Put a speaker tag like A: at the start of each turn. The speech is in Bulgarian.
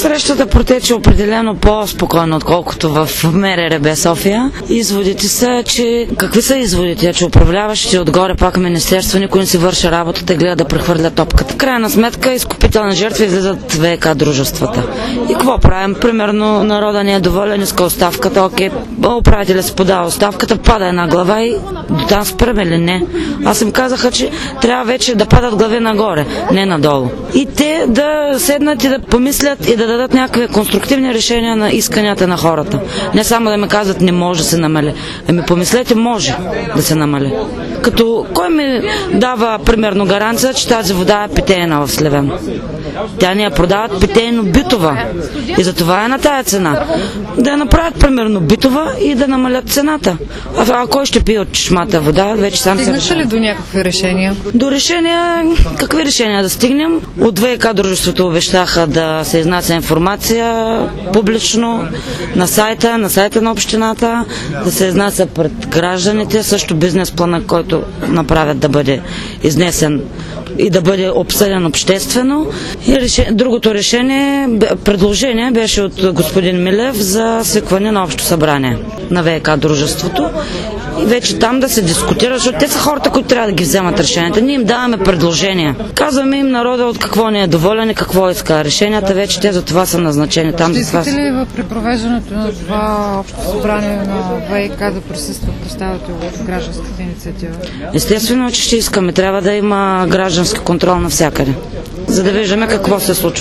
A: Срещата протече определено по-спокойно, отколкото в МРРБ София. Изводите са, че... Какви са изводите? Че управляващите отгоре пак министерство, никой не си върши работата и гледа да прехвърля топката. Крайна сметка, изкупителни жертви излизат ВК дружествата. И какво правим? Примерно народа не е доволен, иска оставката, окей, управителя се подава оставката, пада една глава и до там спрем или не? Аз им казаха, че трябва вече да падат глави нагоре, не надолу. И те да седнат и да помислят и да дадат някакви конструктивни решения на исканията на хората. Не само да ми казват не може да се намали. Ами помислете, може да се намали. Като кой ми дава примерно гаранция, че тази вода е питейна в Сливен? Тя ни я продават питейно-битова. И затова е на тая цена. Да я направят примерно битова и да намалят цената. А кой ще пие от чешмата вода? Вече сам се
B: решава. Ли до някакви решения? До
A: решения, какви решения да стигнем? От ВК дружеството обещаха да се изнася информация публично на сайта на общината, да се изнася пред гражданите, също бизнес плана, който направят да бъде изнесен и да бъде обсъден обществено. И другото предложение беше от господин Милев за свикване на общо събрание на ВК дружеството. И вече там да се дискутира, защото те са хората, които трябва да ги вземат решенията. Ние им даваме предложения. Казваме им народа от какво не е доволен и какво иска. Решенията вече те за това са назначени. Там
B: ще искате ли при провеждането на това общо събрание на ВК да присъства представител от гражданската инициатива?
A: Естествено, че ще искаме. Трябва да има граждански контрол навсякъде, за да виждаме какво се случва.